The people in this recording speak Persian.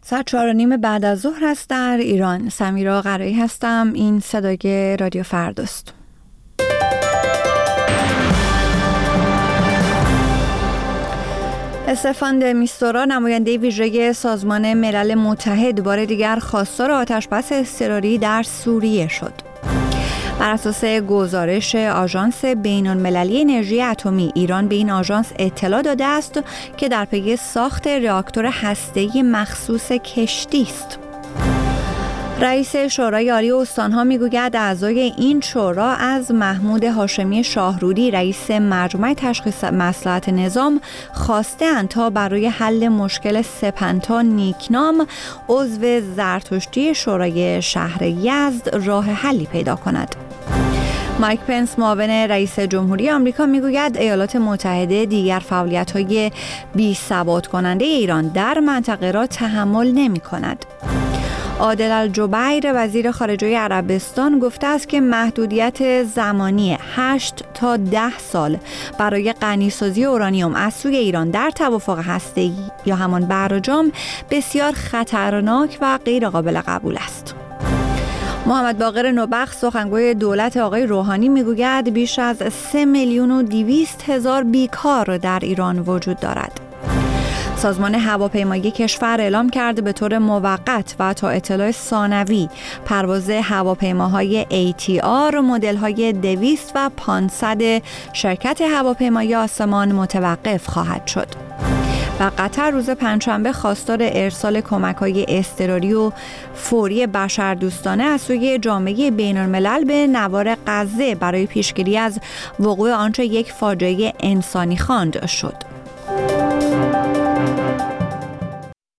ساعت 4:30 بعد از ظهر است در ایران. سمیرا قرایی هستم. این صدای رادیو فرداست. استفان د میستورا، نماینده ویژه سازمان ملل متحد، بار دیگر خواستار آتش‌بس اضطراری در سوریه شد. بر اساس گزارش آژانس بین‌المللی انرژی اتمی، ایران به این آژانس اطلاع داده است که در پی ساخت راکتور هسته‌ای مخصوص کشتی است. رئیس شورای عالی استان‌ها میگوید اعضای این شورا از محمود هاشمی شاهرودی، رئیس مجمع تشخیص مصلحت نظام، خواسته‌اند تا برای حل مشکل سپنتا نیکنام، عضو زرتشتی شورای شهر یزد، راه حلی پیدا کند. مایک پنس، معاون رئیس جمهوری آمریکا، میگوید ایالات متحده دیگر فعالیت‌های بی‌ثبات کننده ایران در منطقه را تحمل نمی‌کند. عادل الجبیر، وزیر خارجه عربستان، گفته است که محدودیت زمانی 8 تا 10 سال برای غنیسازی اورانیوم از سوی ایران در توافق هسته‌ای یا همان برجام بسیار خطرناک و غیر قابل قبول است. محمد باقر نوبخت، سخنگوی دولت آقای روحانی، میگوید بیش از 3,200,000 بیکار در ایران وجود دارد. سازمان هواپیمایی کشور اعلام کرده به طور موقت و تا اطلاع ثانوی پرواز هواپیماهای ATR مدل‌های 200 و 500 شرکت هواپیمایی آسمان متوقف خواهد شد. و قطر روز پنجشنبه خواستار ارسال کمک‌های اضطراری و فوری بشردوستانه از سوی جامعه بین‌الملل به نوار غزه برای پیشگیری از وقوع آنچه یک فاجعه انسانی خوانده شد.